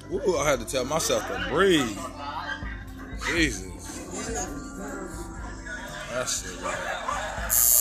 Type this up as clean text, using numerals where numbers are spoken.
Ooh, I had to tell myself to breathe. Jesus. That's it.